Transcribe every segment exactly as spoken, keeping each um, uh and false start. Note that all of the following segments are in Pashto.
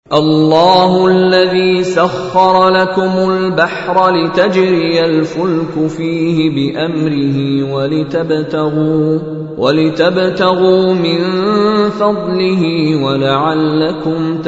الله الذي سخر لكم البحر لتجري الفلك فيه بأمره ولتبتغوا ولتبتغوا من فضله ولعلكم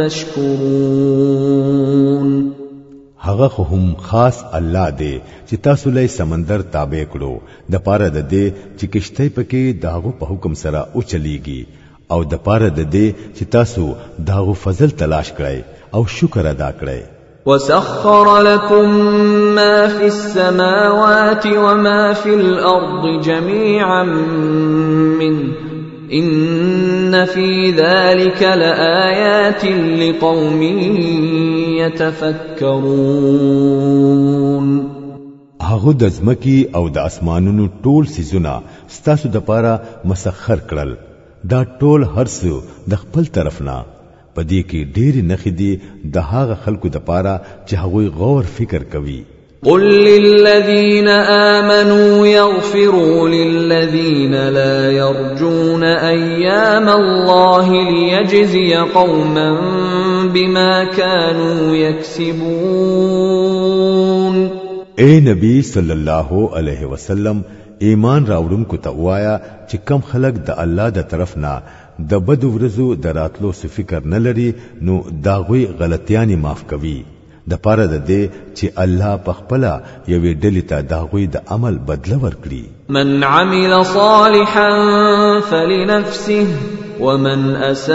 تشكرون. هغه خو هم خاص الله دی چې تاسو له سمندر تابع کړو د پاره د دې چې کشته پکې داغو په حکم سره او چلیږي او د پاره د دې چې تاسو داغو فضل تلاش کړئ او شکر ادا کړئ. وسخر لكم ما في السماوات وما في الأرض جميعا منه إن في ذلك لآيات لقوم يتفكرون. هغه د ځمکې او د اسمانونو ټول سيزونه ستاسو د پاره مسخر کړل، دا ټول هرڅه د خپل طرف نه پدې کې ډېر نخې دي د هغه خلکو د پاره چې هغه غور فکر کوي. قل للذين آمنوا يغفروا للذين لا يرجون أيام الله ليجزي قوما بما كانوا يكسبون. اے نبی صلی الله علیه وسلم ایمان راوړونکو ته وایا چې کم خلک د الله د طرف نه د بد ورځو د راتلو څه فکر نه لري نو داغوی غلطیانی معاف کوي د پاره د دې چې الله په خپل یوې ډلې ته داغوی د عمل بدله ورکړي. من عمل صالحا فلنفسه ومن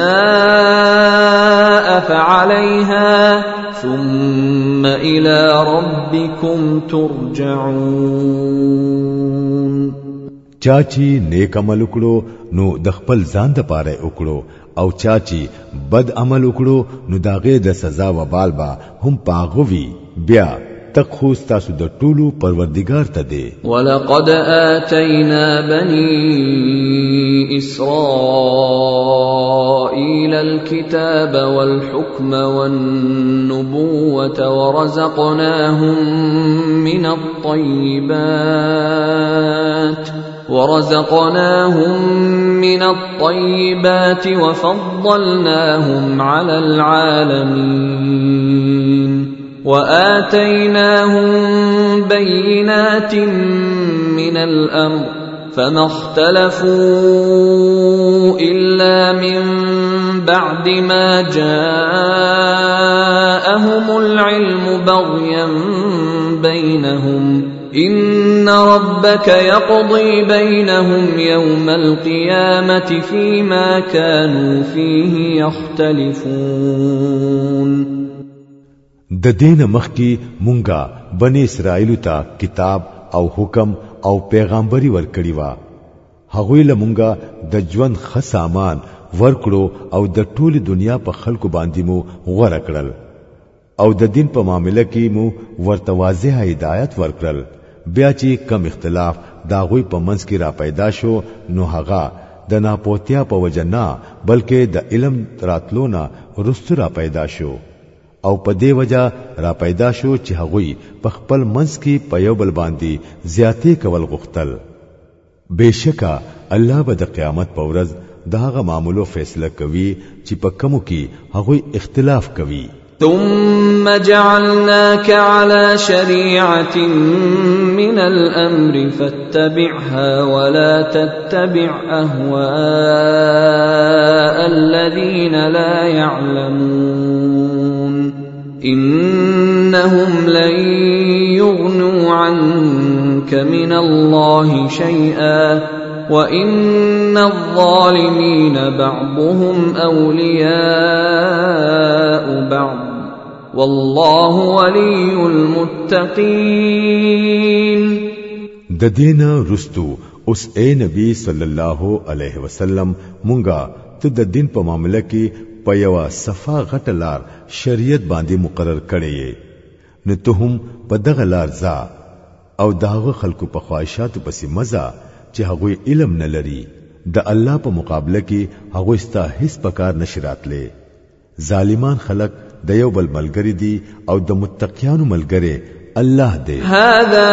أساء فعليها ثم إلى ربكم ترجعون. چاچی نیک عمل وکړو نو د خپل ځان د پاره وکړو او چاچی بد عمل وکړو نو داغه د سزا وبال با هم پاغوي بیا تخو تاسو د ټولو پروردگار ته دی. ولقد آتينا بني إسرائيل الكتاب والحكم والنبوة ورزقناهم من الطيبات ورزقناهم من الطيبات وفضلناهم على العالمين وآتيناهم بينات من الأمر فما اختلفوا إلا من بعد ما جاءهم العلم بغيا بينهم إن ربك يقضي بينهم يوم القيامة فيما كانوا فيه يختلفون. د دین مخکی مونږه بنی اسرائیل ته کتاب او حکم او پیغمبري ورکړی و. هغوی له مونږه د ژوند ښه سامان ورکړو او د ټوله دنیا په خلکو باندې مو غوړه کړل او د دین په معاملې کې مو ورته واضحه هدایت ورکړل. بیا چې کم اختلاف دا غوی په منځ کې را پیدا شو نو هغه د ناپوتیا په وجه نه بلکې د علم راتلو نه وروسته را پیدا شو او په دې وجه را پیدا شو چې هغوی په خپل منځ کې په یو بل باندې زیاتې کول غوښتل. بهشکه الله به د قیامت په ورځ داغه معاملو فیصله کوي چې په کومو کې هغوی اختلاف کوي. ثم جعلناك على شريعة من الأمر فاتبعها ولا تتبع أهواء الذين لا يعلمون إنهم لن يغنوا عنك من الله شيئا وإن الظالمين بعضهم أولياء بعض والله ولي المتقين. د دین رستو اوس اے نبی صلی الله علیه وسلم مونږه ته د دین په معاملې کې په یو صفه غټلار شریعت باندې مقرر کړی نو ته هم په دغه لار ځه او داغه خلکو په خواهشاتو پسې مزه چې هغه علم نه لري د الله په مقابله کې هغه ستا هیڅ پکار نشراتلې. ظالمان خلق د یو بل ملګری دي او د متقیانو ملګری الله دی. هذا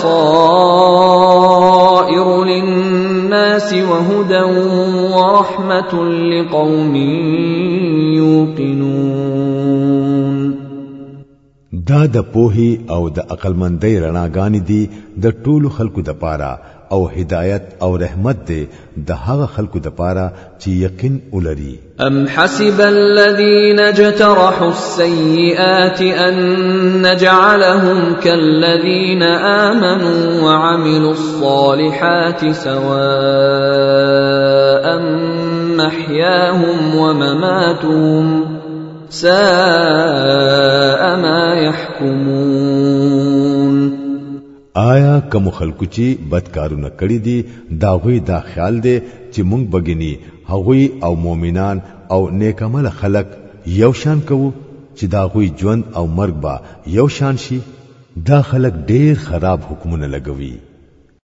بصائر للناس وهدى ورحمة لقوم يوقنون. دا د پوهي او د عقلمندۍ رڼاګانې دي د ټولو خلکو د پاره او هدایت او رحمت دی د هغه خلکو د پاره چې یقین ولري. ام حسب الذين اجترحوا السيئات ان نجعلهم كالذين آمنوا وعملوا الصالحات سواء محياهم ومماتهم ساء ما يحكمون. آیا کوم خلکو چې بدکارونه کړی دي داغوی دا خیال دی چې مونږ بګینی هغوی او مؤمنان او نیکمل خلق یو شان کوو چې داغوی ژوند او مرګ با یو شان شي؟ دا خلق ډیر خراب حکمونه لګوي.